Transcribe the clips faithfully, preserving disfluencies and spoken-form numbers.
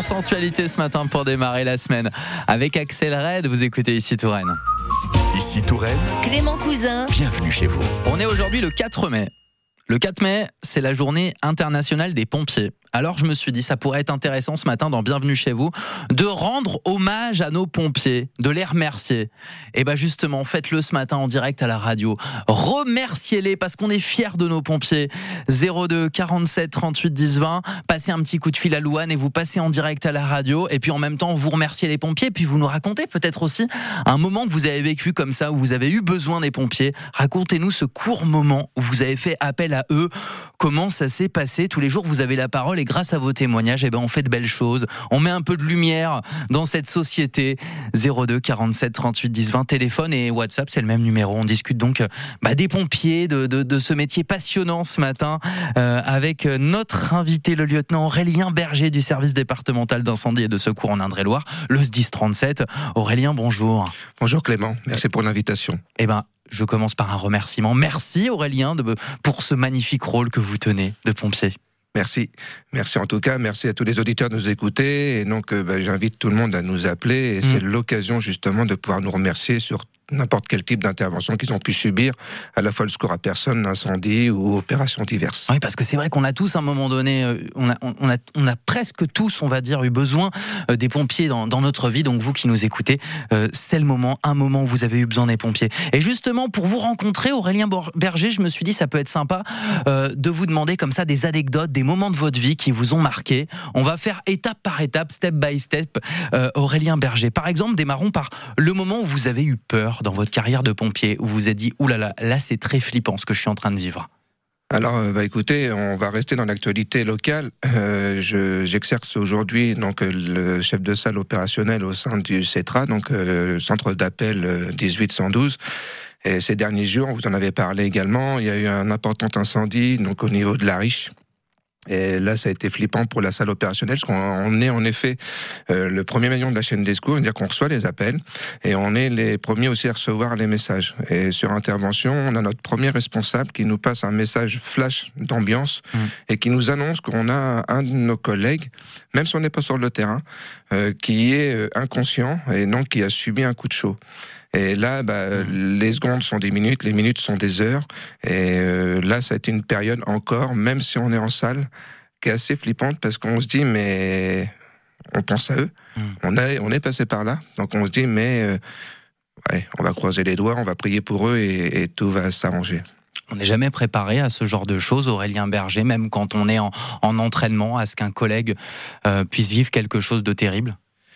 sensualité ce matin pour démarrer la semaine. Avec Axel Red, vous écoutez Ici Touraine. Ici Touraine, Clément Cousin, bienvenue chez vous. On est aujourd'hui le quatre mai. Le quatre mai, c'est la journée internationale des pompiers. Alors je me suis dit, ça pourrait être intéressant ce matin dans Bienvenue chez vous, de rendre hommage à nos pompiers, de les remercier. Et bien justement, faites-le ce matin en direct à la radio. Remerciez-les parce qu'on est fiers de nos pompiers. zéro deux quarante-sept trente-huit dix vingt, passez un petit coup de fil à Louane et vous passez en direct à la radio. Et puis en même temps, vous remerciez les pompiers, puis vous nous racontez peut-être aussi un moment que vous avez vécu comme ça, où vous avez eu besoin des pompiers. Racontez-nous ce court moment où vous avez fait appel à eux. Comment ça s'est passé? Tous les jours, vous avez la parole. Et grâce à vos témoignages, eh ben, on fait de belles choses. On met un peu de lumière dans cette société. zéro deux quarante-sept trente-huit dix vingt, téléphone et WhatsApp, c'est le même numéro. On discute donc bah, des pompiers, de, de, de ce métier passionnant ce matin, euh, avec notre invité, le lieutenant Aurélien Berger du service départemental d'incendie et de secours en Indre-et-Loire, le S D I S trente-sept. Aurélien, bonjour. Bonjour Clément, merci pour l'invitation. Eh ben, je commence par un remerciement. Merci Aurélien de, pour ce magnifique rôle que vous tenez de pompier. Merci, merci en tout cas, merci à tous les auditeurs de nous écouter, et donc euh, bah, j'invite tout le monde à nous appeler, et mmh. c'est l'occasion justement de pouvoir nous remercier sur n'importe quel type d'intervention qu'ils ont pu subir, à la fois le secours à personne, l'incendie ou opérations diverses. Oui, parce que c'est vrai qu'on a tous à un moment donné, on a, on a, on a presque tous, on va dire, eu besoin des pompiers dans, dans notre vie. Donc vous qui nous écoutez, euh, c'est le moment, un moment où vous avez eu besoin des pompiers. Et justement, pour vous rencontrer, Aurélien Berger, je me suis dit ça peut être sympa euh, de vous demander comme ça des anecdotes, des moments de votre vie qui vous ont marqué. On va faire étape par étape, step by step. Euh, Aurélien Berger, par exemple, démarrons par le moment où vous avez eu peur dans votre carrière de pompier, où vous vous êtes dit, oulala, là, là c'est très flippant ce que je suis en train de vivre? Alors, bah écoutez, on va rester dans l'actualité locale. Euh, je, j'exerce aujourd'hui donc le chef de salle opérationnel au sein du CETRA, donc euh, centre d'appel dix-huit cent douze. Et ces derniers jours, vous en avez parlé également, il y a eu un important incendie donc au niveau de la Riche. Et là, ça a été flippant pour la salle opérationnelle, parce qu'on est en effet euh, le premier maillon de la chaîne des secours, c'est-à-dire qu'on reçoit les appels, et on est les premiers aussi à recevoir les messages. Et sur intervention, on a notre premier responsable qui nous passe un message flash d'ambiance, mmh. et qui nous annonce qu'on a un de nos collègues, même si on n'est pas sur le terrain, euh, qui est inconscient, et donc qui a subi un coup de chaud. Et là, bah, les secondes sont des minutes, les minutes sont des heures. Et euh, là, ça a été une période encore, même si on est en salle, qui est assez flippante, parce qu'on se dit, mais on pense à eux. Mmh. On, a, on est passé par là, donc on se dit, mais euh, ouais, on va croiser les doigts, on va prier pour eux et, et tout va s'arranger. On n'est jamais préparé à ce genre de choses, Aurélien Berger, même quand on est en, en entraînement, à ce qu'un collègue euh, puisse vivre quelque chose de terrible?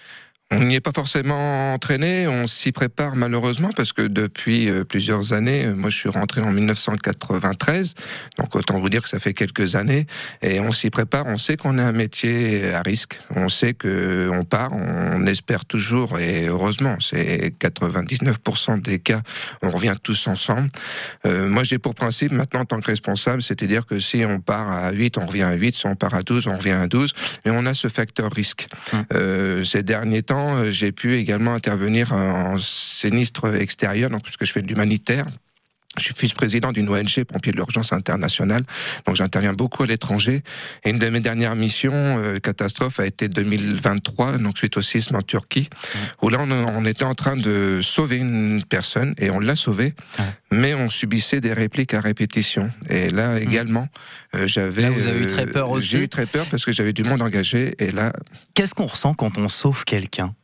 On n'y est pas forcément entraîné, on s'y prépare malheureusement parce que depuis euh, plusieurs années, moi je suis rentré en dix-neuf cent quatre-vingt-treize, donc autant vous dire que ça fait quelques années, et on s'y prépare, on sait qu'on est un métier à risque, on sait que on part, on espère toujours, et heureusement, c'est quatre-vingt-dix-neuf pour cent des cas, on revient tous ensemble. Euh, moi j'ai pour principe maintenant en tant que responsable, c'est-à-dire que si on part à huit, on revient à huit, si on part à douze, on revient à douze, mais on a ce facteur risque. Hum. Euh, ces derniers temps, j'ai pu également intervenir en sinistre extérieur, donc parce que je fais de l'humanitaire. Je suis vice-président d'une O N G, Pompiers de l'Urgence Internationale, donc j'interviens beaucoup à l'étranger. Et une de mes dernières missions, euh, catastrophe, a été deux mille vingt-trois, donc suite au séisme en Turquie, mmh. où là on, on était en train de sauver une personne, et on l'a sauvée, mmh. mais on subissait des répliques à répétition. Et là également, euh, j'avais... Là vous avez eu très peur aussi. J'ai eu très peur parce que j'avais du monde engagé, et là... Qu'est-ce qu'on ressent quand on sauve quelqu'un?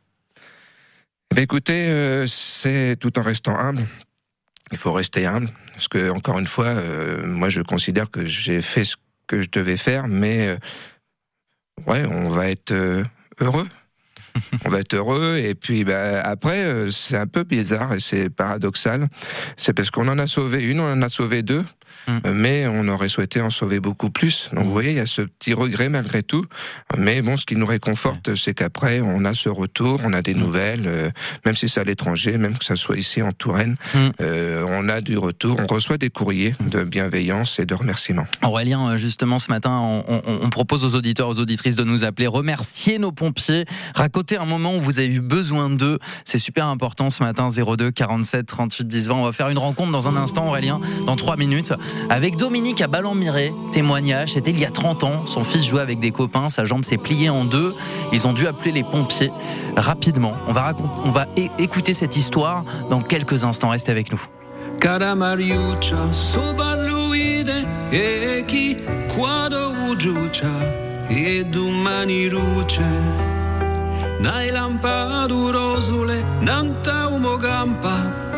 Ben écoutez, euh, c'est tout en restant humble. Il faut rester humble, parce que encore une fois, euh, moi je considère que j'ai fait ce que je devais faire, mais euh, ouais, on va être euh, heureux. On va être heureux, et puis bah, après, euh, c'est un peu bizarre et c'est paradoxal. C'est parce qu'on en a sauvé une, on en a sauvé deux, mmh. mais on aurait souhaité en sauver beaucoup plus. Donc mmh. vous voyez, il y a ce petit regret malgré tout. Mais bon, ce qui nous réconforte, mmh. c'est qu'après, on a ce retour, on a des mmh. nouvelles, euh, même si c'est à l'étranger, même que ça soit ici en Touraine, mmh. euh, on a du retour, on reçoit des courriers mmh. de bienveillance et de remerciements. Aurélien, justement, ce matin, on, on, on propose aux auditeurs, aux auditrices de nous appeler, remercier nos pompiers, raconter un moment où vous avez eu besoin d'eux. C'est super important ce matin, zéro deux quarante-sept trente-huit dix vingt. On va faire une rencontre dans un instant, Aurélien, dans trois minutes, avec Dominique à Ballon-Miré. Témoignage, c'était il y a trente ans. Son fils jouait avec des copains, sa jambe s'est pliée en deux. Ils ont dû appeler les pompiers rapidement. On va, raconter, on va é- écouter cette histoire dans quelques instants. Restez avec nous. Cara Mariuccia, sopravluide e chi quando ugiuccia e domani luce. Dai lampadu rosule, nanta umo gampa.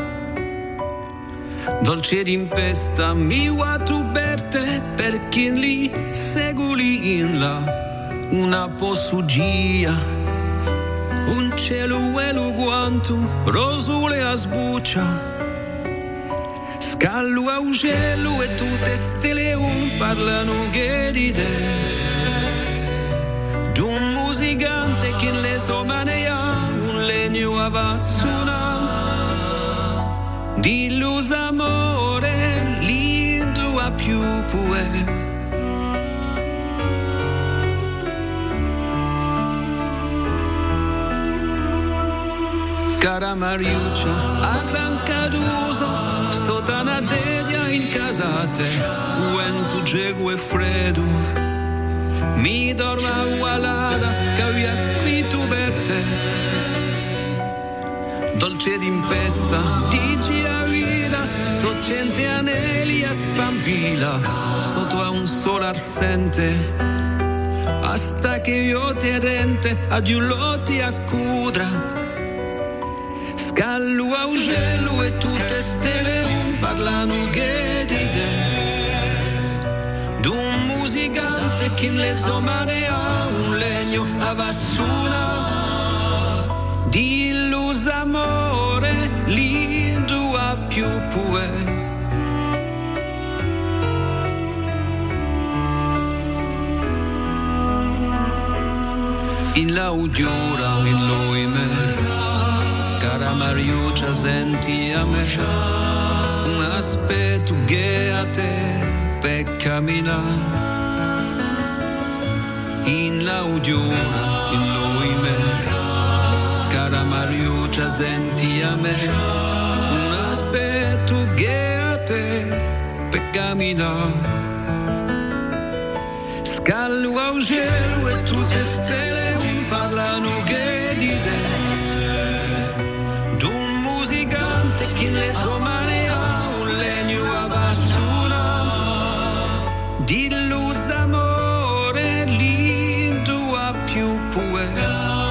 Dolce d'impesta, mi tu berte per chi li seguli in là. Una possugia, un cielo e lo guanto, rosule a sbuccia. Scallo a ugello e tutte stelle un parlano che di te. D'un musicante che le somanea un legno a suona. Di luz amore lindo a più pue. Cara Mariuccia, a gran cadusa, sotana tedia in casate, vento gego e freddo. Mi dorma ugualada che aveva scritto per te. Dolce d'impesta, dici a vita, so cente anelli a spambila, sotto a un sole arsente. Hasta che io ti rente, adiuloti a cudra. Scallo a ugello e tutte stelle parlano che di te. D'un musicante che le somane ha un legno a vassuna. Di luz amore lindo a più pue. In la udiura, in l'oime. Cara Mariuccia, senti a me un aspetto che a te per camminare. In l'audiura, in l'oime. Cara Mariuccia, senti a me un aspetto che a te per camminare. Scallo a ugello e tutte stelle parlano che di te. Che le somane ha un legno a vassuna. Di luz amore lindo a più pue.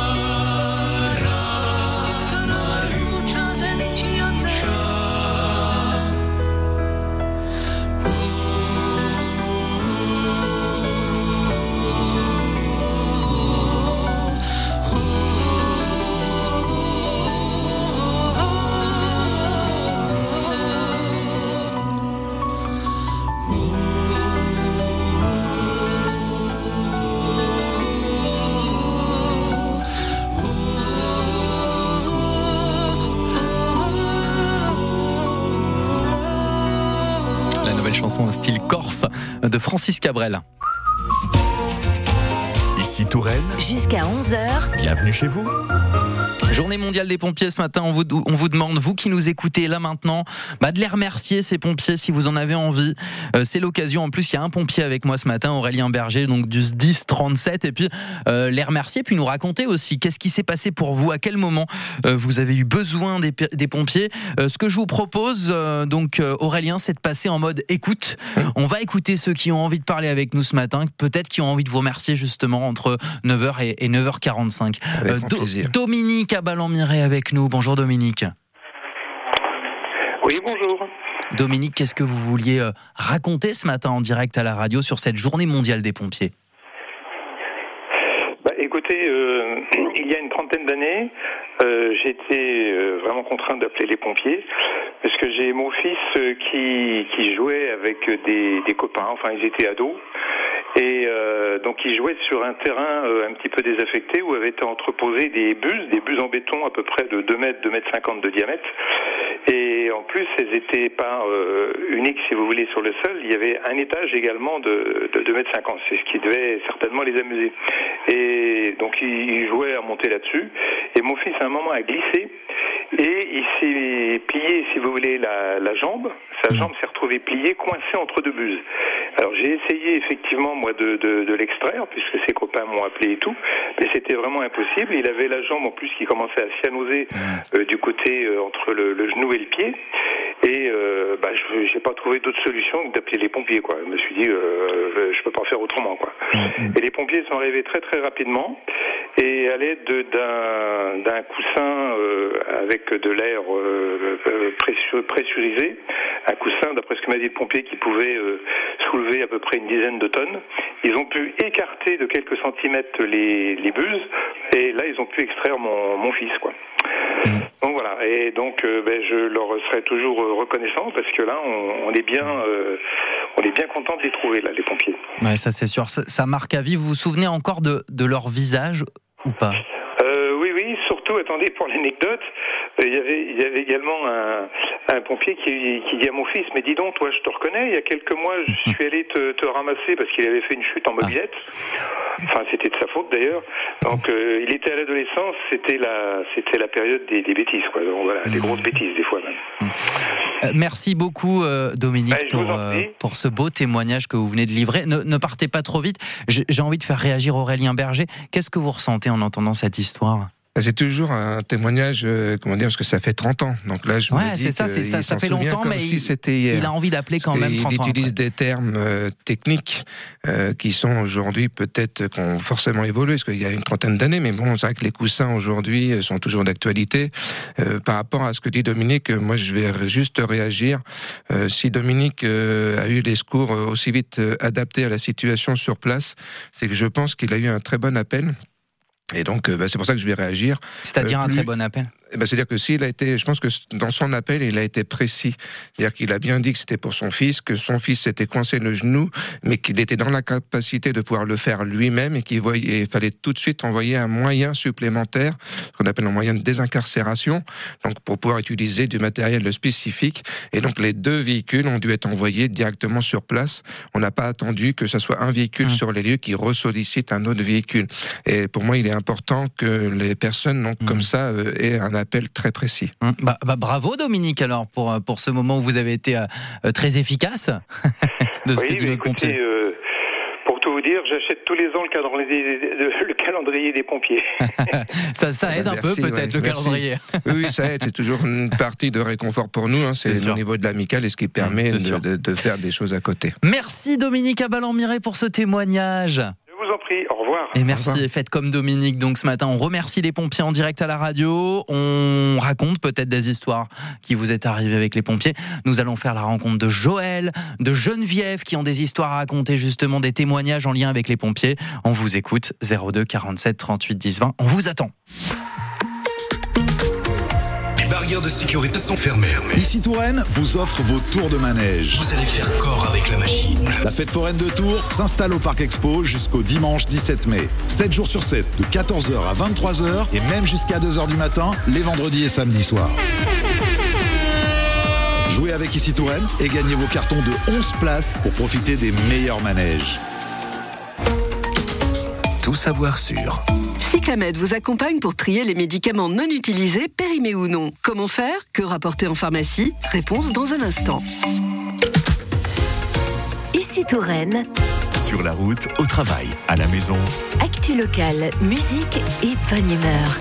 Chanson au style corse de Francis Cabrel. Ici Touraine. Jusqu'à onze heures. Bienvenue chez vous. Journée mondiale des pompiers ce matin, on vous, on vous demande, vous qui nous écoutez là maintenant, bah de les remercier ces pompiers si vous en avez envie. Euh, c'est l'occasion, en plus il y a un pompier avec moi ce matin, Aurélien Berger, donc du S D I S trente-sept, et puis euh, les remercier, puis nous raconter aussi qu'est-ce qui s'est passé pour vous, à quel moment euh, vous avez eu besoin des, des pompiers. Euh, ce que je vous propose, euh, donc euh, Aurélien, c'est de passer en mode écoute. On va écouter ceux qui ont envie de parler avec nous ce matin, peut-être qui ont envie de vous remercier justement entre neuf heures et, et neuf heures quarante-cinq. Avec grand Do- plaisir. Dominique à Ballon-Miré avec nous. Bonjour Dominique. Oui, bonjour. Dominique, qu'est-ce que vous vouliez euh, raconter ce matin en direct à la radio sur cette journée mondiale des pompiers ? Bah, écoutez, euh, il y a une trentaine d'années, euh, j'étais euh, vraiment contraint d'appeler les pompiers parce que j'ai mon fils euh, qui, qui jouait avec des, des copains, enfin ils étaient ados. Et euh, donc ils jouaient sur un terrain euh, un petit peu désaffecté où avaient été entreposées des buses, des buses en béton à peu près de deux mètres, deux mètres cinquante de diamètre. Et en plus, elles n'étaient pas euh, uniques, si vous voulez, sur le sol. Il y avait un étage également de, de deux mètres cinquante. C'est ce qui devait certainement les amuser. Et donc ils jouaient à monter là-dessus. Et mon fils, à un moment, a glissé. et il s'est plié, si vous voulez, la, la jambe. Sa jambe s'est retrouvée pliée, coincée entre deux buses. Alors j'ai essayé effectivement moi de, de, de l'extraire, puisque ses copains m'ont appelé et tout, mais c'était vraiment impossible. Il avait la jambe en plus qui commençait à cyanoser euh, du côté euh, entre le, le genou et le pied. Et euh, bah, je j'ai pas trouvé d'autre solution que d'appeler les pompiers, quoi. Je me suis dit, euh, je peux pas faire autrement, quoi. Et les pompiers sont arrivés très très rapidement, et à l'aide d'un d'un coussin euh, avec de l'air euh, euh, pressurisé, un coussin, d'après ce que m'a dit le pompier, qui pouvait euh, soulever à peu près une dizaine de tonnes, ils ont pu écarter de quelques centimètres les, les buses, et là ils ont pu extraire mon, mon fils, quoi. Donc voilà, et donc euh, ben, je leur serai toujours reconnaissant, parce que là on, on est bien euh, on est bien content de les trouver, là, les pompiers. Ouais, ça c'est sûr, ça, ça marque à vie. Vous vous souvenez encore de, de leur visage ou pas? euh, Oui, oui, surtout, attendez, pour l'anecdote, euh, il y avait, il y avait également un, un pompier qui, qui dit à mon fils, mais dis donc, toi, je te reconnais, il y a quelques mois, je suis allé te, te ramasser parce qu'il avait fait une chute en mobilette. Enfin, c'était de sa faute d'ailleurs. Donc, euh, il était à l'adolescence, c'était la, c'était la période des, des bêtises, quoi. Donc voilà, des grosses bêtises des fois même. Euh, merci beaucoup, euh, Dominique, bah, pour, euh, pour ce beau témoignage que vous venez de livrer. Ne, ne partez pas trop vite. J'ai, j'ai envie de faire réagir Aurélien Berger. Qu'est-ce que vous ressentez en entendant cette histoire? C'est toujours un témoignage, euh, comment dire, parce que ça fait trente ans. Donc là, je ouais, me dis c'est ça, c'est ça, ça fait longtemps, mais si il, c'était hier. il a envie d'appeler quand même trente ans. Il utilise après. des termes euh, techniques euh, qui sont aujourd'hui peut-être qui ont forcément évolué, parce qu'il y a une trentaine d'années, mais bon, c'est vrai que les coussins aujourd'hui sont toujours d'actualité. Euh, par rapport à ce que dit Dominique, moi je vais juste réagir. Euh, si Dominique euh, a eu les secours aussi vite euh, adaptés à la situation sur place, c'est que je pense qu'il a eu un très bon appel. Et donc, bah, c'est pour ça que je vais réagir. C'est-à-dire euh, un très bon appel. Bah, c'est-à-dire que s'il a été, je pense que dans son appel, il a été précis. C'est-à-dire qu'il a bien dit que c'était pour son fils, que son fils s'était coincé le genou, mais qu'il était dans la capacité de pouvoir le faire lui-même et qu'il voyait, il fallait tout de suite envoyer un moyen supplémentaire, ce qu'on appelle un moyen de désincarcération, donc pour pouvoir utiliser du matériel spécifique. Et donc, les deux véhicules ont dû être envoyés directement sur place. On n'a pas attendu que ce soit un véhicule mmh. sur les lieux qui ressollicite un autre véhicule. Et pour moi, il est important que les personnes, donc, mmh. comme ça, euh, aient un appel très précis. Bah, bah, bravo Dominique alors pour, pour ce moment où vous avez été euh, très efficace de ce oui, que dit notre pompier. Euh, pour tout vous dire, j'achète tous les ans le calendrier, le calendrier des pompiers. ça, ça aide bah, merci, un peu peut-être ouais, le merci. calendrier. oui, oui, ça aide. C'est toujours une partie de réconfort pour nous. Hein. C'est, c'est au niveau de l'amical et ce qui permet de, de, de faire des choses à côté. Merci Dominique Abalan-Miré pour ce témoignage. Je vous en prie, au revoir. Et merci, et faites comme Dominique. Donc ce matin, on remercie les pompiers en direct à la radio. On raconte peut-être des histoires qui vous est arrivées avec les pompiers. Nous allons faire la rencontre de Joël, de Geneviève qui ont des histoires à raconter, justement des témoignages en lien avec les pompiers. On vous écoute, zéro deux quarante-sept trente-huit dix vingt. On vous attend. Les barrières de sécurité sont fermées. Ici Touraine vous offre vos tours de manège. Vous allez faire corps avec la machine. La fête foraine de Tours s'installe au Parc Expo jusqu'au dimanche dix-sept mai. sept jours sur sept, de quatorze heures à vingt-trois heures et même jusqu'à deux heures du matin, les vendredis et samedis soirs. Jouez avec Ici Touraine et gagnez vos cartons de onze places pour profiter des meilleurs manèges. Tout savoir sur Cyclamed vous accompagne pour trier les médicaments non utilisés, périmés ou non. Comment faire? Que rapporter en pharmacie? Réponse dans un instant. Ici Touraine. Sur la route, au travail, à la maison. Actu locale, musique et bonne humeur.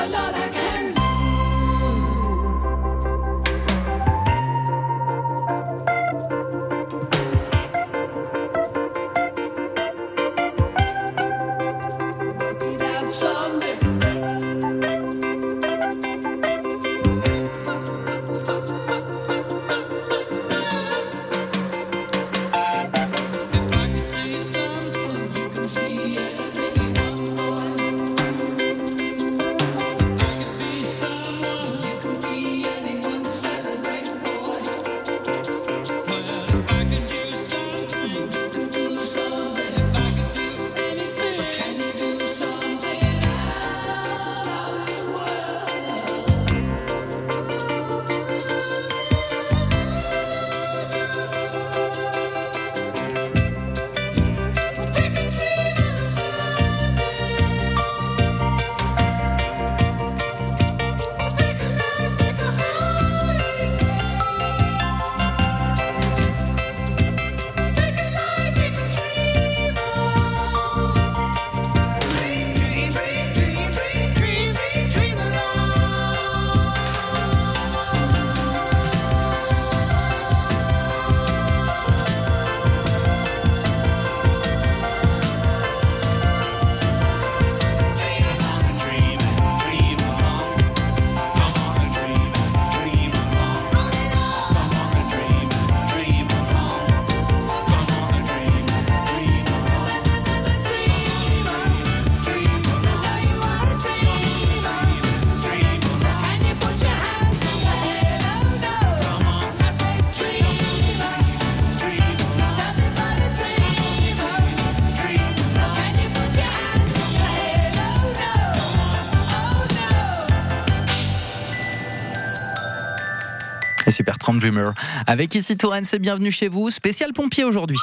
Super Tramp Dreamer. Avec Ici Touraine, c'est bienvenue chez vous. Spécial pompier aujourd'hui.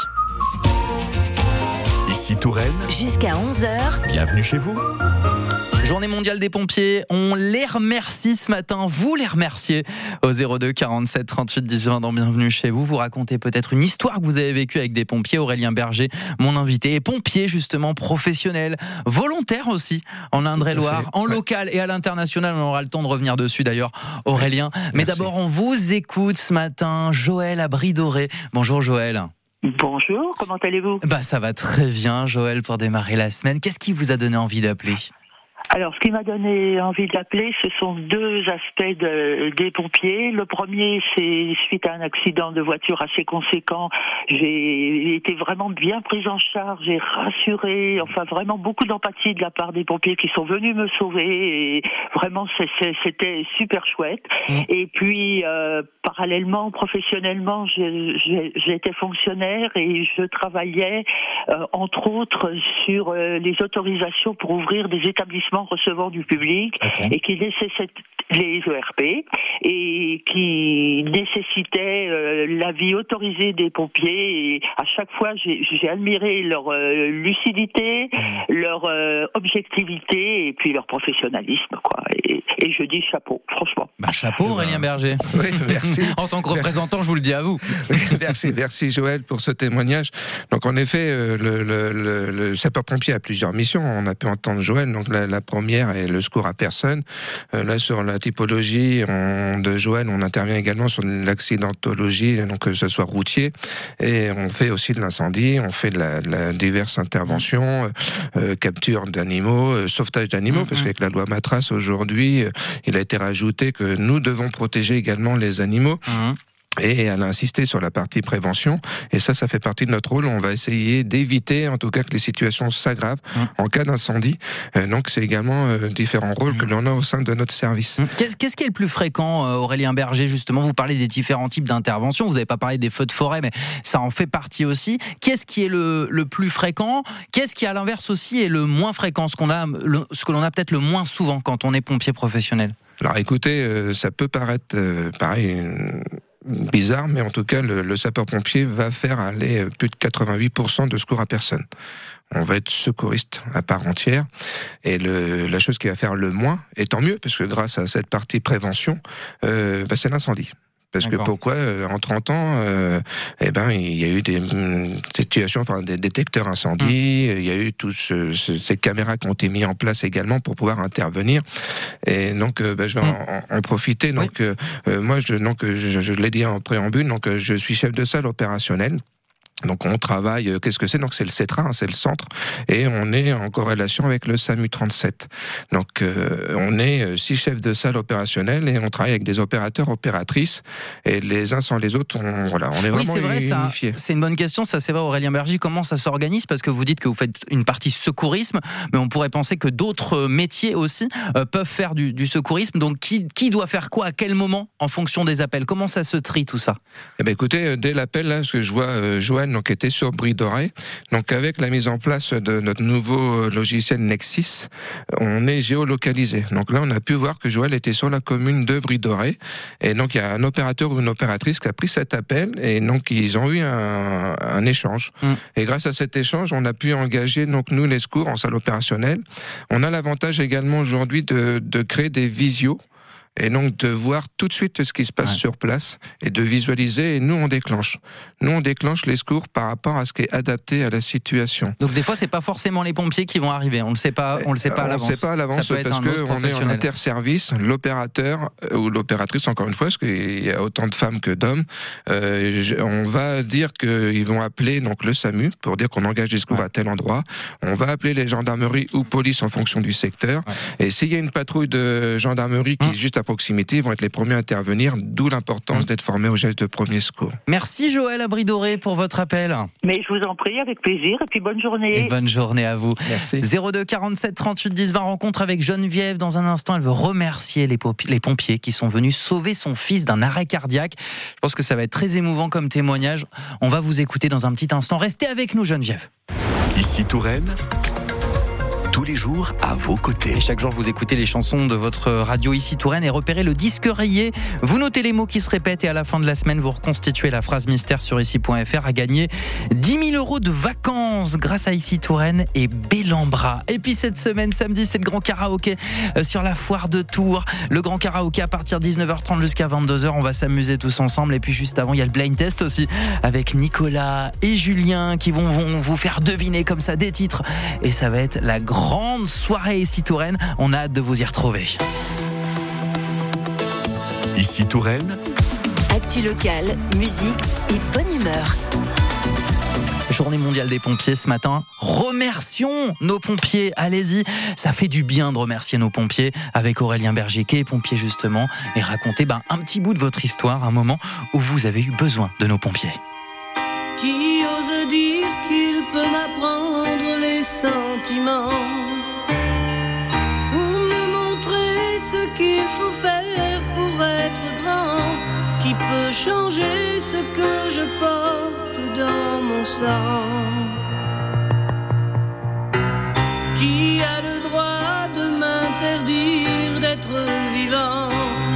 Ici Touraine. Jusqu'à onze heures. Bienvenue chez vous. Journée mondiale des pompiers, on les remercie ce matin, vous les remerciez au zéro deux quarante-sept trente-huit dix vingt dans Bienvenue chez vous. Vous racontez peut-être une histoire que vous avez vécue avec des pompiers. Aurélien Berger, mon invité, est pompier justement, professionnel, volontaire aussi en Indre-et-Loire, en ouais. local et à l'international. On aura le temps de revenir dessus d'ailleurs, Aurélien. Ouais, mais d'abord, on vous écoute ce matin. Joël à Brie-Dorée. Bonjour Joël. Bonjour, comment allez-vous ? Bah ça va très bien Joël pour démarrer la semaine. Qu'est-ce qui vous a donné envie d'appeler ? Alors, ce qui m'a donné envie d'appeler, ce sont deux aspects de, des pompiers. Le premier, c'est suite à un accident de voiture assez conséquent. J'ai été vraiment bien prise en charge et rassurée. Enfin, vraiment beaucoup d'empathie de la part des pompiers qui sont venus me sauver. Et vraiment, c'est, c'est, c'était super chouette. Mmh. Et puis, euh, parallèlement, professionnellement, j'ai, j'ai, j'étais fonctionnaire et je travaillais, euh, entre autres, sur euh, les autorisations pour ouvrir des établissements recevant du public okay. et qui nécessitent les E R P et qui nécessitaient euh, l'avis autorisé des pompiers. Et à chaque fois, j'ai, j'ai admiré leur euh, lucidité, mmh. leur euh, objectivité et puis leur professionnalisme, quoi. Et, et je dis chapeau, franchement. Bah, chapeau, Aurélien Berger. Oui, merci. En tant que représentant, je vous le dis à vous. Merci, merci Joël pour ce témoignage. Donc en effet, euh, le, le, le, le sapeur-pompier a plusieurs missions. On a pu entendre Joël. Donc la, la première est le secours à personne. Euh, là, sur la typologie on, de Joël, on intervient également sur l'accidentologie, donc que ce soit routier, et on fait aussi de l'incendie, on fait de la, de la diverses interventions, euh, capture d'animaux, euh, sauvetage d'animaux, mm-hmm. parce qu'avec la loi Matras aujourd'hui, euh, il a été rajouté que nous devons protéger également les animaux. Mm-hmm. Et elle a insisté sur la partie prévention, et ça, ça fait partie de notre rôle. On va essayer d'éviter, en tout cas, que les situations s'aggravent mmh. en cas d'incendie. Euh, donc, c'est également euh, différents rôles mmh. que l'on a au sein de notre service. Mmh. Qu'est-ce, qu'est-ce qui est le plus fréquent, euh, Aurélien Berger, justement ? Vous parlez des différents types d'interventions, vous n'avez pas parlé des feux de forêt, mais ça en fait partie aussi. Qu'est-ce qui est le, le plus fréquent ? Qu'est-ce qui, à l'inverse aussi, est le moins fréquent ? Ce qu'on a, le, ce que l'on a peut-être le moins souvent quand on est pompier professionnel ? Alors, écoutez, euh, ça peut paraître, euh, pareil... Une... bizarre, mais en tout cas, le, le sapeur-pompier va faire aller plus de quatre-vingt-huit pour cent de secours à personne. On va être secouriste à part entière. Et le, la chose qui va faire le moins, et tant mieux, parce que grâce à cette partie prévention, euh, bah c'est l'incendie. Parce D'accord. que pourquoi euh, en trente ans, euh, eh ben il y a eu des hum, situations, enfin des détecteurs incendie, mmh. il y a eu toutes ce, ce, ces caméras qui ont été mises en place également pour pouvoir intervenir. Et donc euh, ben, je vais mmh. en, en profiter. Donc oui. euh, moi je donc je, je l'ai dit en préambule, donc euh, je suis chef de salle opérationnel. Donc on travaille, qu'est-ce que c'est ? Donc c'est le CETRA, hein, c'est le centre, et on est en corrélation avec le SAMU trente-sept. Donc euh, on est euh, six chefs de salle opérationnels et on travaille avec des opérateurs, opératrices, et les uns sans les autres, on, voilà, on est oui, vraiment c'est vrai, unifiés. Ça, c'est une bonne question, ça c'est vrai Aurélien Bergy, comment ça s'organise ? Parce que vous dites que vous faites une partie secourisme, mais on pourrait penser que d'autres métiers aussi euh, peuvent faire du, du secourisme, donc qui, qui doit faire quoi, à quel moment, en fonction des appels ? Comment ça se trie tout ça ? Eh ben écoutez, dès l'appel, là, parce que je vois euh, Joanne, donc était sur Brie Dorée. Donc avec la mise en place de notre nouveau logiciel Nexis, on est géolocalisé. Donc là, on a pu voir que Joël était sur la commune de Brie Dorée. Et donc il y a un opérateur ou une opératrice qui a pris cet appel et donc ils ont eu un, un échange. Mmh. Et grâce à cet échange, on a pu engager donc nous les secours en salle opérationnelle. On a l'avantage également aujourd'hui de, de créer des visios. Et donc de voir tout de suite ce qui se passe ouais. sur place et de visualiser, et nous on déclenche. Nous on déclenche les secours par rapport à ce qui est adapté à la situation. Donc des fois c'est pas forcément les pompiers qui vont arriver, on le sait pas, on le sait pas à l'avance. On le sait pas à l'avance parce que on est en interservice, l'opérateur ou l'opératrice encore une fois, parce qu'il y a autant de femmes que d'hommes. Euh, on va dire qu'ils vont appeler donc le SAMU pour dire qu'on engage des secours ouais. à tel endroit. On va appeler les gendarmeries ou police en fonction du secteur. Ouais. Et s'il y a une patrouille de gendarmerie qui hum. est juste à proximité, ils vont être les premiers à intervenir, d'où l'importance d'être formés au geste de premier secours. Merci Joël à Brie Dorée pour votre appel. Mais je vous en prie, avec plaisir, et puis bonne journée. Et bonne journée à vous. Merci. zéro deux quarante-sept trente-huit dix vingt, rencontre avec Geneviève dans un instant. Elle veut remercier les, pop- les pompiers qui sont venus sauver son fils d'un arrêt cardiaque. Je pense que ça va être très émouvant comme témoignage. On va vous écouter dans un petit instant. Restez avec nous Geneviève. Ici Touraine, tous les jours à vos côtés. Et chaque jour, vous écoutez les chansons de votre radio ici Touraine et repérez le disque rayé. Vous notez les mots qui se répètent et à la fin de la semaine, vous reconstituez la phrase mystère sur ici point f r à gagner dix mille euros de vacances grâce à ici Touraine et Bellambra. Et puis cette semaine, samedi, c'est le grand karaoké sur la foire de Tours. Le grand karaoké à partir de dix-neuf heures trente jusqu'à vingt-deux heures. On va s'amuser tous ensemble. Et puis juste avant, il y a le blind test aussi avec Nicolas et Julien qui vont, vont vous faire deviner comme ça des titres. Et ça va être la grande grande soirée ici Touraine, on a hâte de vous y retrouver. Ici Touraine, actu locale, musique et bonne humeur. Journée mondiale des pompiers ce matin. Remercions nos pompiers, allez-y. Ça fait du bien de remercier nos pompiers avec Aurélien Bergy, qui est pompier justement, et raconter ben, un petit bout de votre histoire, un moment où vous avez eu besoin de nos pompiers. Qui ose dire qu'il peut m'apprendre les sentiments ou me montrer ce qu'il faut faire pour être grand? Qui peut changer ce que je porte dans mon sang? Qui a le droit de m'interdire d'être vivant?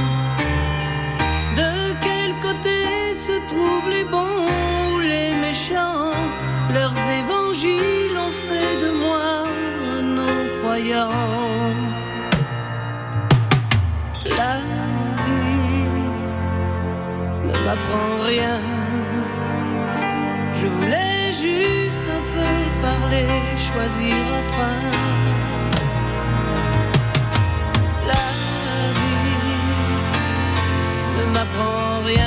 De quel côté se trouvent les bons ou les méchants? Leurs évangiles ont fait de moi un non-croyant. La vie ne m'apprend rien. Je voulais juste un peu parler, choisir un train. La vie ne m'apprend rien.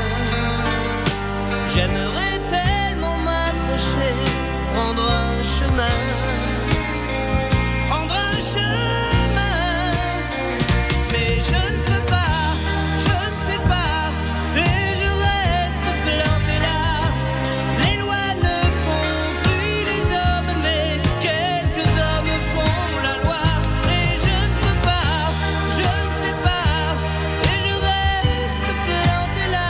J'aimerais tellement m'accrocher, prendre un chemin, prendre un chemin, mais je ne peux pas, je ne sais pas, et je reste planté là. Les lois ne font plus les hommes, mais quelques hommes font la loi, et je ne peux pas, je ne sais pas, et je reste planté là.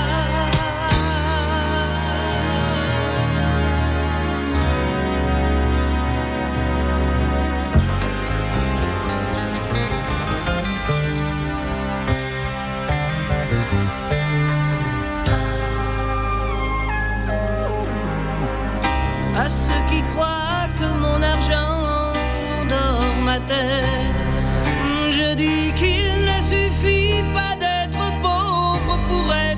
À ceux qui croient que mon argent endort ma tête, je dis qu'il ne suffit pas d'être pauvre pour être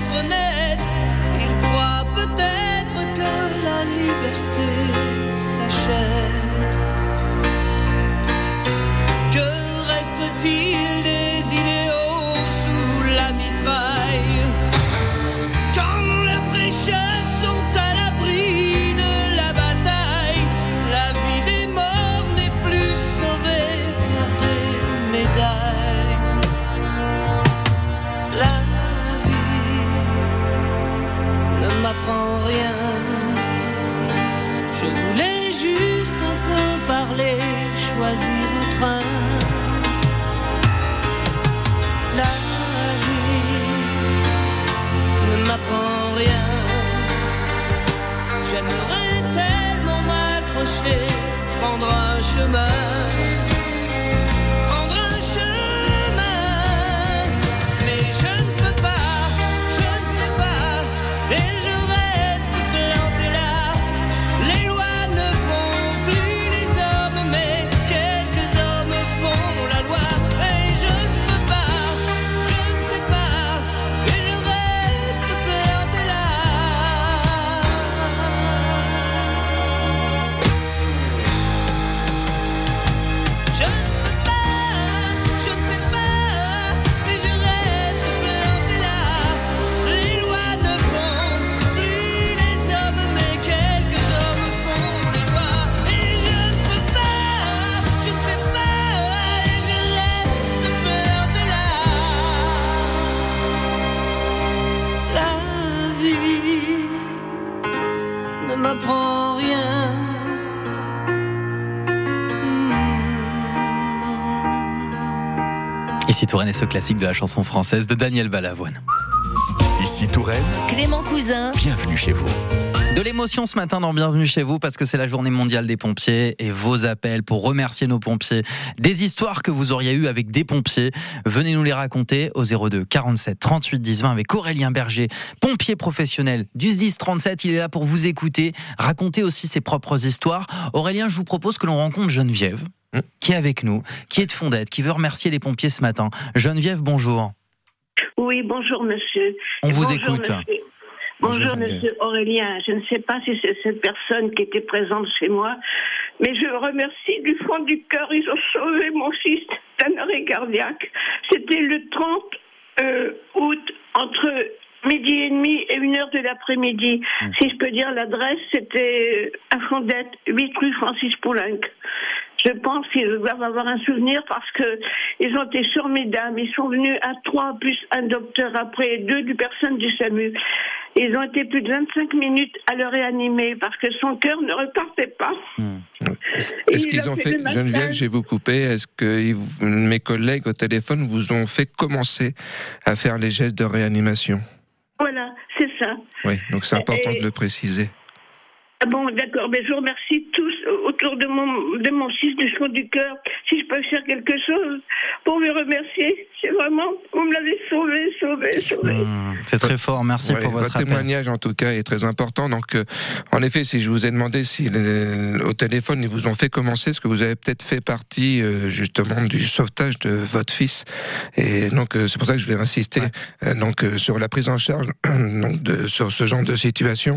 Ici Touraine et ce classique de la chanson française de Daniel Balavoine. Ici Touraine, Clément Cousin. bienvenue chez vous. De l'émotion ce matin dans Bienvenue chez vous parce que c'est la journée mondiale des pompiers et vos appels pour remercier nos pompiers. Des histoires que vous auriez eues avec des pompiers, venez nous les raconter au zéro deux quarante-sept trente-huit dix vingt avec Aurélien Berger, pompier professionnel du S D I S trente-sept. Il est là pour vous écouter, raconter aussi ses propres histoires. Aurélien, je vous propose que l'on rencontre Geneviève qui est avec nous, qui est de Fondette, qui veut remercier les pompiers ce matin. Geneviève, bonjour. Oui, bonjour monsieur. On vous bonjour, écoute. Monsieur. Bonjour, monsieur Aurélien. Je ne sais pas si c'est cette personne qui était présente chez moi, mais je remercie du fond du cœur. Ils ont sauvé mon fils d'un arrêt cardiaque. C'était le trente euh, août, entre midi et demi et une heure de l'après-midi. Mmh. Si je peux dire l'adresse, c'était à Fondette, huit rue Francis Poulenc. Je pense qu'ils doivent avoir un souvenir parce que ils ont été sur mesdames. Ils sont venus à trois plus un docteur après, deux du personnel du SAMU. Ils ont été plus de vingt-cinq minutes à le réanimer parce que son cœur ne repartait pas. Mmh. Est-ce qu'ils ont fait, Geneviève, je vais vous couper, est-ce que mes collègues au téléphone vous ont fait commencer à faire les gestes de réanimation ? Voilà, c'est ça. Oui, donc c'est important Et... de le préciser. Bon, d'accord, mais je vous remercie tous autour de mon, de mon fils du fond du cœur. Si je peux faire quelque chose pour le remercier, c'est vraiment, vous me l'avez sauvé, sauvé, sauvé. Mmh, c'est très fort, merci ouais, pour votre, votre témoignage en tout cas est très important. Donc, euh, en effet, si je vous ai demandé si les, au téléphone ils vous ont fait commencer, parce que vous avez peut-être fait partie euh, justement du sauvetage de votre fils, et donc euh, c'est pour ça que je vais insister ouais. euh, donc euh, sur la prise en charge donc de sur ce genre de situation.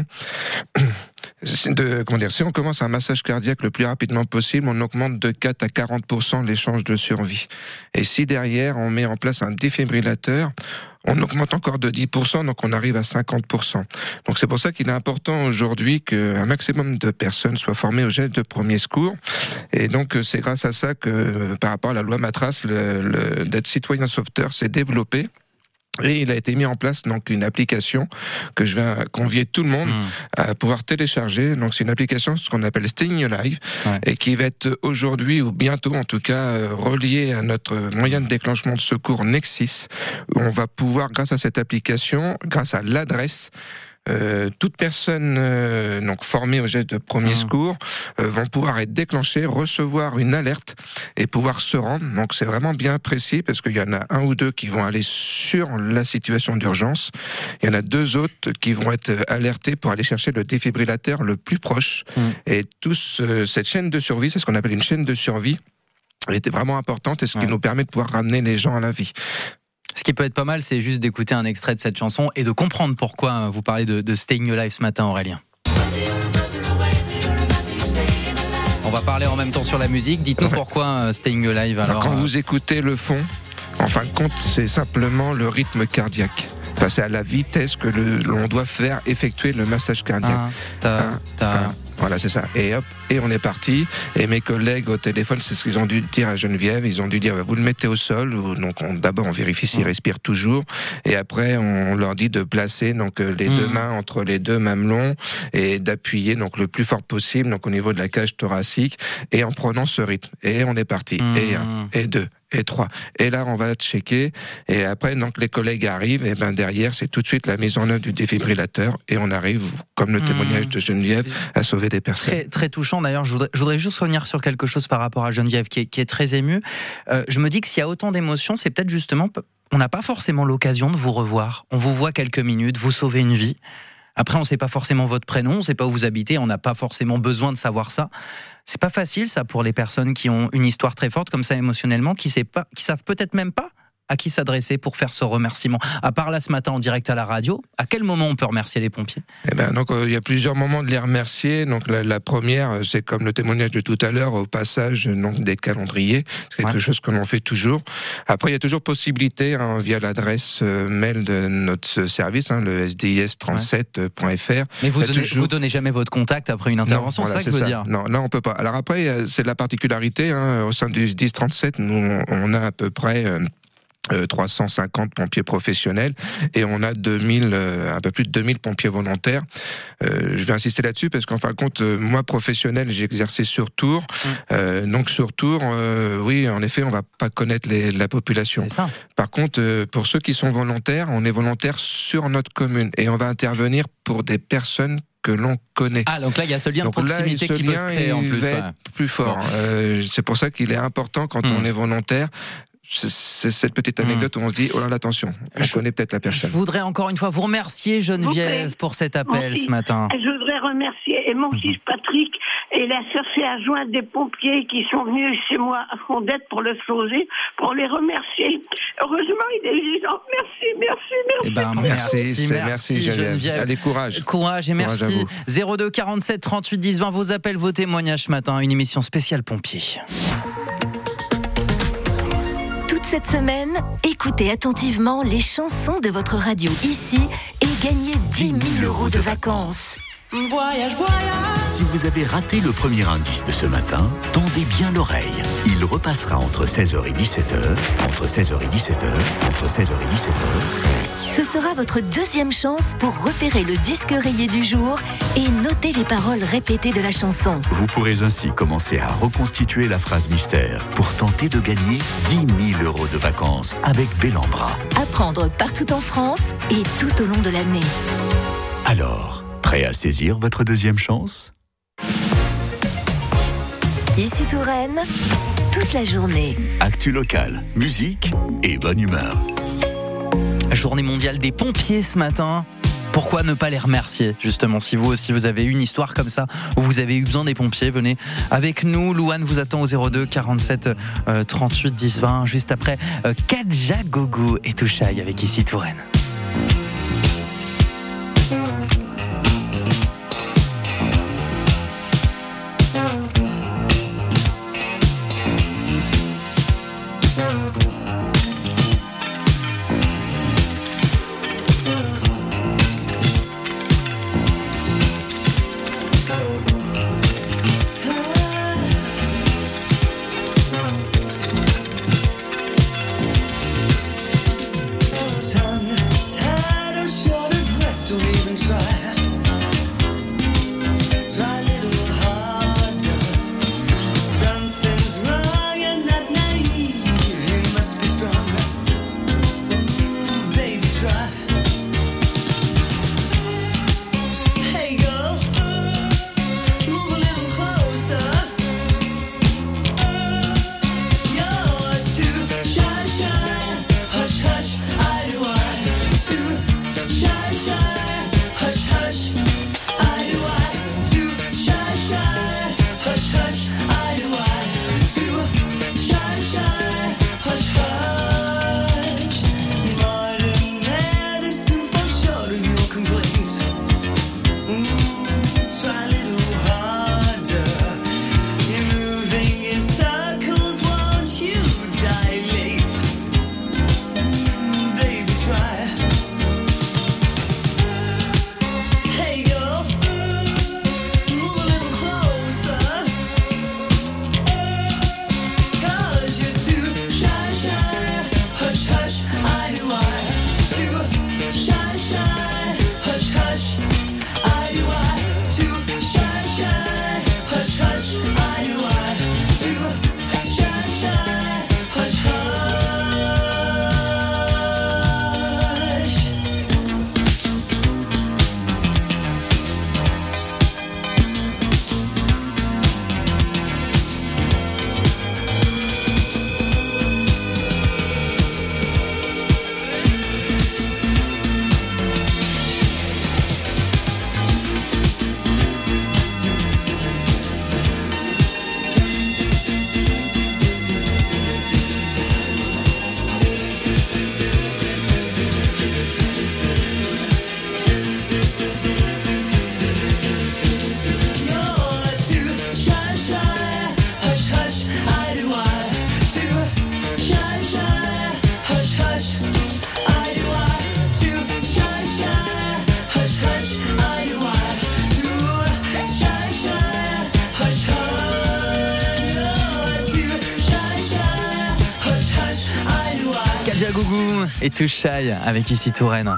De, comment dire, si on commence un massage cardiaque le plus rapidement possible, on augmente de quatre à quarante pour cent les chances de survie. Et si derrière, on met en place un défibrillateur, on augmente encore de dix pour cent, donc on arrive à cinquante pour cent. Donc c'est pour ça qu'il est important aujourd'hui qu'un maximum de personnes soient formées aux gestes de premier secours. Et donc c'est grâce à ça que, par rapport à la loi Matras, le, le, d'être citoyen sauveteur s'est développé. Et il a été mis en place donc une application que je vais convier tout le monde mmh. à pouvoir télécharger. Donc c'est une application ce qu'on appelle Staying Alive ouais. et qui va être aujourd'hui ou bientôt en tout cas reliée à notre moyen de déclenchement de secours Nexis. Où on va pouvoir grâce à cette application, grâce à l'adresse, Euh, toute personne euh, donc formée au geste de premier mmh. secours euh, vont pouvoir être déclenchées, recevoir une alerte et pouvoir se rendre. Donc c'est vraiment bien précis parce qu'il y en a un ou deux qui vont aller sur la situation d'urgence. Il y en a deux autres qui vont être alertés pour aller chercher le défibrillateur le plus proche. Mmh. Et tous euh, cette chaîne de survie, c'est ce qu'on appelle une chaîne de survie, elle était vraiment importante et ce ouais. qui nous permet de pouvoir ramener les gens à la vie. Ce qui peut être pas mal, c'est juste d'écouter un extrait de cette chanson et de comprendre pourquoi vous parlez de, de Staying Alive ce matin, Aurélien. On va parler en même temps sur la musique. Dites-nous ouais. pourquoi Staying Alive. Alors, alors quand euh... vous écoutez le fond, en fin de compte, c'est simplement le rythme cardiaque. Enfin, c'est à la vitesse que le, l'on doit faire effectuer le massage cardiaque. Un, ta, un, ta. Un. Voilà, c'est ça. Et hop, et on est parti. Et mes collègues au téléphone, c'est ce qu'ils ont dû dire à Geneviève. Ils ont dû dire, vous le mettez au sol. Donc, on, d'abord, on vérifie s'il respire toujours. Et après, on leur dit de placer donc les mmh. deux mains entre les deux mamelons et d'appuyer donc le plus fort possible, donc au niveau de la cage thoracique, et en prenant ce rythme. Et on est parti. Mmh. Et un, et deux. Et trois. Et là, on va checker. Et après, donc, les collègues arrivent. Et ben, derrière, c'est tout de suite la mise en œuvre du défibrillateur. Et on arrive, comme le témoignage de Geneviève, à sauver des personnes. Très, très touchant. D'ailleurs, je voudrais, je voudrais juste revenir sur quelque chose par rapport à Geneviève, qui est, qui est très émue. Euh, je me dis que s'il y a autant d'émotions, c'est peut-être justement, on n'a pas forcément l'occasion de vous revoir. On vous voit quelques minutes, vous sauvez une vie. Après, on ne sait pas forcément votre prénom, on ne sait pas où vous habitez, on n'a pas forcément besoin de savoir ça. C'est pas facile, ça, pour les personnes qui ont une histoire très forte comme ça émotionnellement, qui ne pas, qui savent peut-être même pas à qui s'adresser pour faire ce remerciement. À part là ce matin en direct à la radio, à quel moment on peut remercier les pompiers ? Eh ben donc il euh, y a plusieurs moments de les remercier. Donc la, la première, c'est comme le témoignage de tout à l'heure, au passage donc des calendriers, c'est quelque ouais. chose que l'on fait toujours. Après il y a toujours possibilité hein, via l'adresse euh, mail de notre service, hein, le S D I S trente-sept point F R. Mais vous donnez, toujours... vous donnez jamais votre contact après une intervention, non, voilà, c'est ça que je veux ça. dire ? Non, là on peut pas. Alors après c'est la particularité hein, au sein du S D I S trente-sept, nous on a à peu près euh, Euh, trois cent cinquante pompiers professionnels et on a deux mille, euh, un peu plus de deux mille pompiers volontaires. Euh, je vais insister là-dessus parce qu'en fin de compte, euh, moi professionnel, j'ai exercé sur Tours. Mmh. Euh, donc sur Tours, euh, oui, en effet, on va pas connaître les, la population. C'est ça. Par contre, euh, pour ceux qui sont volontaires, on est volontaire sur notre commune et on va intervenir pour des personnes que l'on connaît. Ah, donc là, il y a ce lien donc de proximité là, ce qui lien, peut se créer en plus. Va Ouais. être plus fort. Bon. Euh, c'est pour ça qu'il est important quand mmh. on est volontaire. C'est, c'est cette petite anecdote mmh. où on se dit, oh là là, attention, on je, connaît peut-être la personne. Je voudrais encore une fois vous remercier, Geneviève, vous pour cet appel fils, ce matin. Je voudrais remercier mon mmh. fils Patrick et la cherché adjointe des pompiers qui sont venus chez moi à Fondette pour le sauver, pour les remercier. Heureusement, il est vivant. Merci, merci, merci. Eh ben, merci, merci, merci, merci Geneviève. Geneviève. Allez, courage. Courage et courage merci. zéro deux quarante-sept trente-huit dix vingt, vos appels, vos témoignages ce matin, une émission spéciale pompiers. Cette semaine, écoutez attentivement les chansons de votre radio ici et gagnez dix mille euros de vacances. Voyage, voyage. Si vous avez raté le premier indice de ce matin, tendez bien l'oreille. Il repassera entre seize heures et dix-sept heures, entre seize heures et dix-sept heures, entre seize heures et dix-sept heures. Ce sera votre deuxième chance pour repérer le disque rayé du jour et noter les paroles répétées de la chanson. Vous pourrez ainsi commencer à reconstituer la phrase mystère pour tenter de gagner dix mille euros de vacances avec Bellambra. À prendre partout en France et tout au long de l'année. Alors, prêt à saisir votre deuxième chance ? Ici Touraine, toute la journée. Actu locale, musique et bonne humeur. Journée mondiale des pompiers ce matin. Pourquoi ne pas les remercier, justement? Si vous aussi vous avez une histoire comme ça, où vous avez eu besoin des pompiers, venez avec nous. Louane vous attend au zéro deux quarante-sept trente-huit dix vingt, juste après euh, Kadjagougou et Touchaï avec Ici Touraine. Tongue Mou et Touchaille avec Ici Touraine.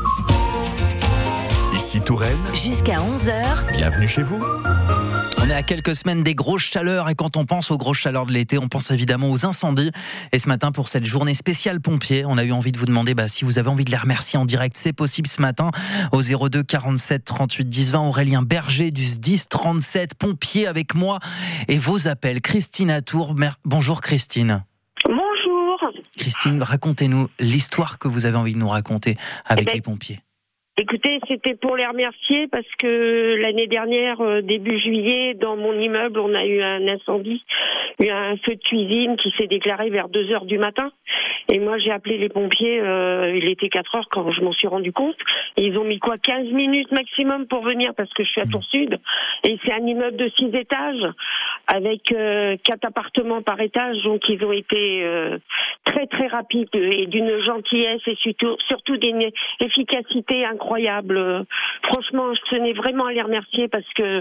Ici Touraine. Jusqu'à onze heures. Bienvenue chez vous. On est à quelques semaines des grosses chaleurs et quand on pense aux grosses chaleurs de l'été, on pense évidemment aux incendies. Et ce matin, pour cette journée spéciale pompiers, on a eu envie de vous demander bah, si vous avez envie de les remercier en direct. C'est possible ce matin au zéro deux quarante-sept trente-huit dix vingt. Aurélien Berger du S D I S trente-sept, pompier avec moi. Et vos appels. Christine à Tours. Mer- Bonjour Christine. Bonjour. Christine, racontez-nous l'histoire que vous avez envie de nous raconter avec Eh ben, les pompiers. Écoutez, c'était pour les remercier parce que l'année dernière, euh, début juillet, dans mon immeuble, on a eu un incendie, eu un feu de cuisine qui s'est déclaré vers deux heures du matin. Et moi, j'ai appelé les pompiers, euh, il était quatre heures quand je m'en suis rendu compte. Et ils ont mis quoi, quinze minutes maximum pour venir parce que je suis à Tours Sud. Et c'est un immeuble de six étages avec euh, quatre appartements par étage. Donc, ils ont été euh, très, très rapides et d'une gentillesse et surtout, surtout d'une efficacité incroyable. Franchement, je tenais vraiment à les remercier parce que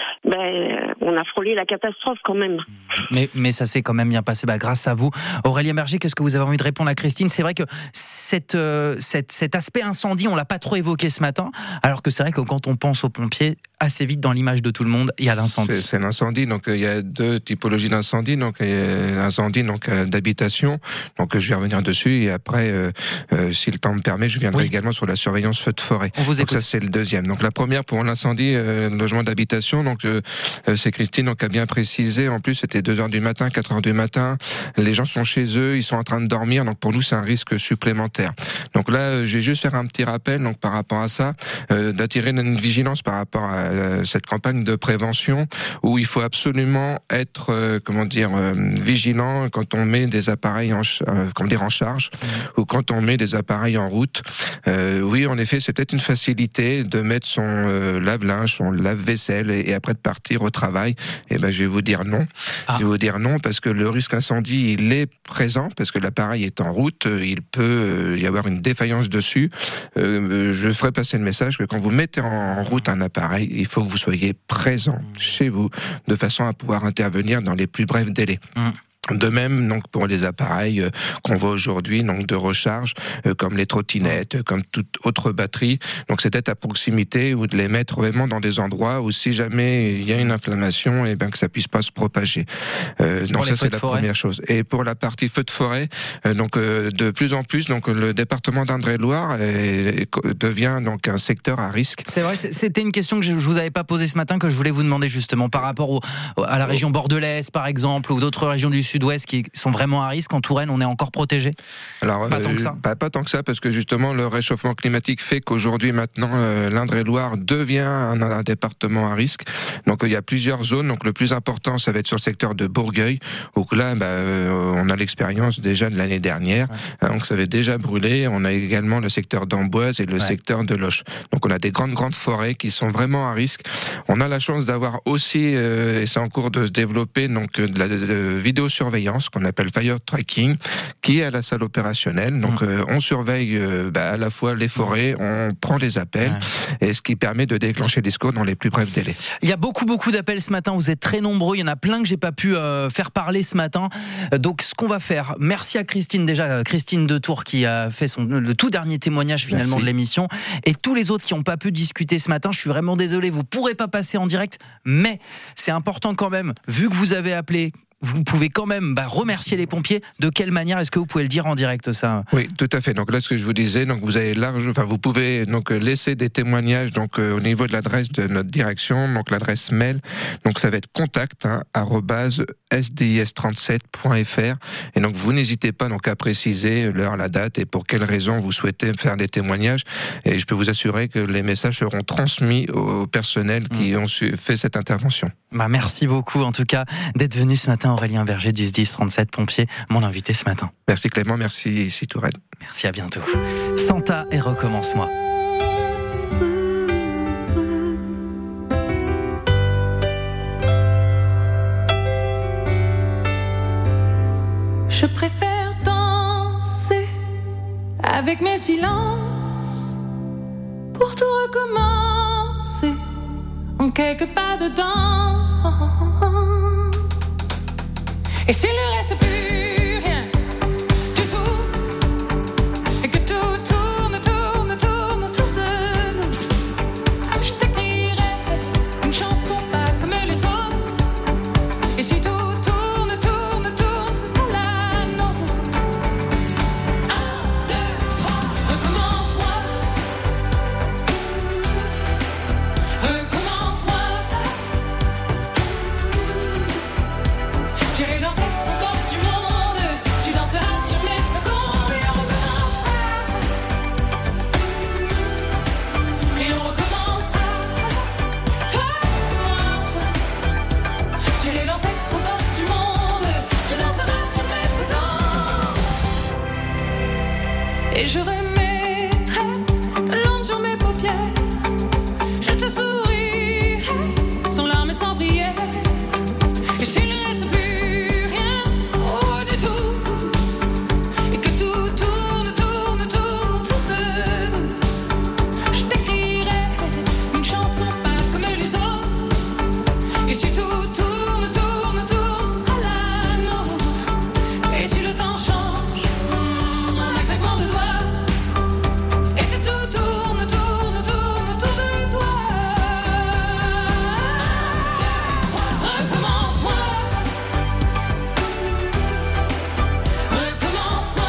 ben, on a frôlé la catastrophe quand même. Mais, mais ça s'est quand même bien passé bah, grâce à vous. Aurélien Berger, qu'est-ce que vous avez envie de répondre à Christine? C'est vrai que cette, euh, cette, cet aspect incendie, on l'a pas trop évoqué ce matin, alors que c'est vrai que quand on pense aux pompiers, assez vite dans l'image de tout le monde, il y a l'incendie. C'est, c'est l'incendie, donc il euh, y a deux typologies d'incendie, donc il y a l'incendie donc euh, d'habitation, donc euh, je vais revenir dessus et après, euh, euh, si le temps me permet, je viendrai oui. également sur la surveillance feu de forêt. On vous donc écoute. Ça c'est le deuxième. Donc la première pour l'incendie, euh, logement d'habitation, donc euh, c'est Christine donc a bien précisé. En plus c'était deux heures du matin, quatre heures du matin, les gens sont chez eux, ils sont en train de dormir, donc pour nous c'est un risque supplémentaire. Donc là, euh, je vais juste faire un petit rappel donc par rapport à ça, euh, d'attirer une vigilance par rapport à euh, cette campagne de prévention où il faut absolument être euh, comment dire euh, vigilant quand on met des appareils en ch- euh, comment dire en charge mmh. ou quand on met des appareils en route. Euh, oui, en effet, c'est peut-être une facilité de mettre son euh, lave-linge, son lave-vaisselle et, et après de partir au travail. Et ben, je vais vous dire non. Ah. Je vais vous dire non parce que le risque incendie, il est présent parce que l'appareil est en route. Il peut y avoir une défaillance dessus. Euh, je ferai passer le message que quand vous mettez en route un appareil, il faut que vous soyez présent chez vous de façon à pouvoir intervenir dans les plus brefs délais. Mmh. De même, donc pour les appareils euh, qu'on voit aujourd'hui, donc de recharge, euh, comme les trottinettes, euh, comme toute autre batterie. Donc c'est d'être à proximité ou de les mettre vraiment dans des endroits où si jamais il y a une inflammation, et ben que ça puisse pas se propager. Euh, donc ça c'est la forêt. Première chose. Et pour la partie feu de forêt, euh, donc euh, de plus en plus, donc le département d'Indre-et-Loire est, devient donc un secteur à risque. C'est vrai, c'était une question que je, je vous avais pas posée ce matin que je voulais vous demander justement par rapport au, à la région bordelaise par exemple ou d'autres régions du sud. Sud-Ouest qui sont vraiment à risque. En Touraine, on est encore protégé? Alors, pas euh, tant que ça. Pas, pas tant que ça, parce que justement, le réchauffement climatique fait qu'aujourd'hui, maintenant, euh, l'Indre-et-Loire devient un, un département à risque. Donc, il y a plusieurs zones. Donc, le plus important, ça va être sur le secteur de Bourgueil, où là, bah, euh, on a l'expérience déjà de l'année dernière. Ouais. Donc, ça avait déjà brûlé. On a également le secteur d'Amboise et le ouais. secteur de Loches. Donc, on a des grandes, grandes forêts qui sont vraiment à risque. On a la chance d'avoir aussi, euh, et c'est en cours de se développer, donc, de la de, de vidéosurveillance qu'on appelle fire tracking, qui est à la salle opérationnelle. Donc, mmh. euh, on surveille euh, bah, à la fois les forêts, on prend les appels, ouais. et ce qui permet de déclencher les secours dans les plus brefs délais. Il y a beaucoup, beaucoup d'appels ce matin. Vous êtes très nombreux. Il y en a plein que j'ai pas pu euh, faire parler ce matin. Donc, ce qu'on va faire, merci à Christine déjà, Christine de Tours qui a fait son le tout dernier témoignage finalement merci. de l'émission, et tous les autres qui n'ont pas pu discuter ce matin. Je suis vraiment désolé. Vous pourrez pas passer en direct, mais c'est important quand même. Vu que vous avez appelé, vous pouvez quand même bah, remercier les pompiers. De quelle manière est-ce que vous pouvez le dire en direct, ça? Oui, tout à fait. Donc là, ce que je vous disais, donc vous avez large, enfin vous pouvez donc laisser des témoignages donc euh, au niveau de l'adresse de notre direction, donc l'adresse mail. Donc ça va être contact hein, arobase s d i s trente-sept point f r et donc vous n'hésitez pas donc à préciser l'heure, la date et pour quelles raisons vous souhaitez faire des témoignages. Et je peux vous assurer que les messages seront transmis au personnel qui mmh. ont su, fait cette intervention. Bah merci beaucoup en tout cas d'être venu ce matin. Aurélien Berger du S D I S trente-sept, pompier, mon invité ce matin. Merci Clément, merci ici Touraine. Merci, à bientôt. Santa et Recommence-moi. Je préfère danser avec mes silences pour tout recommencer en quelques pas dedans. Et s'il ne reste plus rien du tout, Et je remettrai de l'encre sur mes paupières. Je te souris, sans larmes et sans prière. Et s'il ne reste plus rien, oh du tout, et que tout tourne, tourne, tourne autour de nous, je t'écrirai une chanson pas comme les autres. Et si tout tourne, tourne, tourne, ce sera la nôtre. Et si le temps change, un claquement de doigts, et que tout tourne, tourne, tourne autour de toi. Recommence-moi, recommence-moi.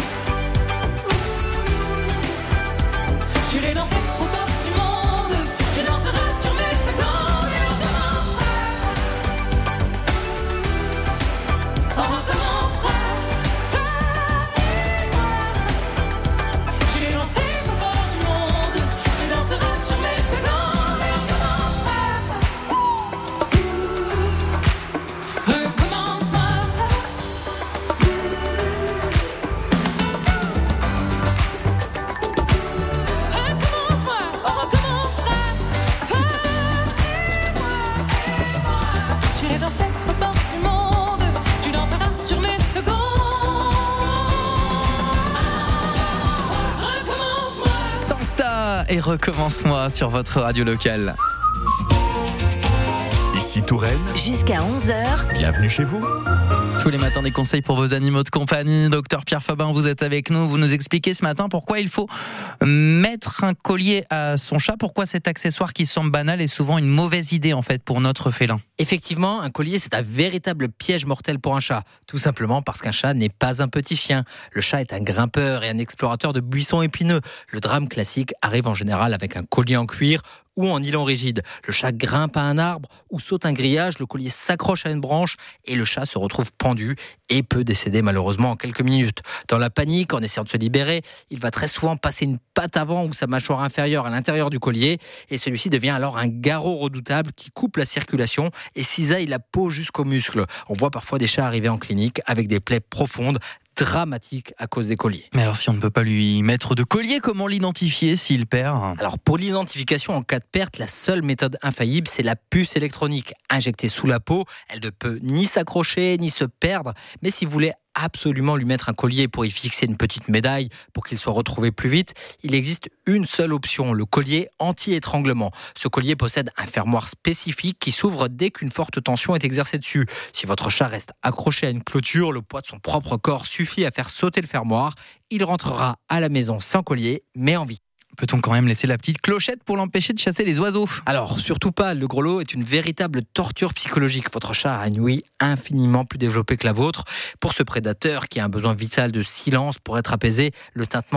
Je l'ai lancé au bord du monde, je danserai sur mes secondes et on recommencera. On recommencera, toi et moi. Je l'ai lancé au bord du monde, je danserai sur mes secondes et on recommencera. Recommence-moi. Recommence-moi, on recommencera. Toi et moi, et moi. J'irai danser au bord du monde, tu danseras sur mes secondes. Recommence-moi. Sancta et recommence-moi sur votre radio locale. Ici Touraine, Jusqu'à onze heures, bienvenue chez vous. Tous les matins, des conseils pour vos animaux de compagnie. Docteur Pierre Fabin, vous êtes avec nous. Vous nous expliquez ce matin pourquoi il faut mettre un collier à son chat. Pourquoi cet accessoire qui semble banal est souvent une mauvaise idée en fait pour notre félin. Effectivement, un collier, c'est un véritable piège mortel pour un chat. Tout simplement parce qu'un chat n'est pas un petit chien. Le chat est un grimpeur et un explorateur de buissons épineux. Le drame classique arrive en général avec un collier en cuir ou en nylon rigide. Le chat grimpe à un arbre ou saute un grillage, le collier s'accroche à une branche et le chat se retrouve pendu et peut décéder malheureusement en quelques minutes. Dans la panique, en essayant de se libérer, il va très souvent passer une patte avant ou sa mâchoire inférieure à l'intérieur du collier et celui-ci devient alors un garrot redoutable qui coupe la circulation et cisaille la peau jusqu'aux muscles. On voit parfois des chats arriver en clinique avec des plaies profondes, dramatiques à cause des colliers. Mais alors si on ne peut pas lui mettre de collier, comment l'identifier s'il perd ? Alors pour l'identification en cas de perte, la seule méthode infaillible, c'est la puce électronique injectée sous la peau. Elle ne peut ni s'accrocher ni se perdre, mais si vous voulez absolument lui mettre un collier pour y fixer une petite médaille pour qu'il soit retrouvé plus vite, il existe une seule option, le collier anti-étranglement. Ce collier possède un fermoir spécifique qui s'ouvre dès qu'une forte tension est exercée dessus. Si votre chat reste accroché à une clôture, le poids de son propre corps suffit à faire sauter le fermoir. Il rentrera à la maison sans collier, mais en vie. Peut-on quand même laisser la petite clochette pour l'empêcher de chasser les oiseaux ? Alors, surtout pas, le grelot est une véritable torture psychologique. Votre chat a une ouïe infiniment plus développée que la vôtre. Pour ce prédateur qui a un besoin vital de silence pour être apaisé, le tintement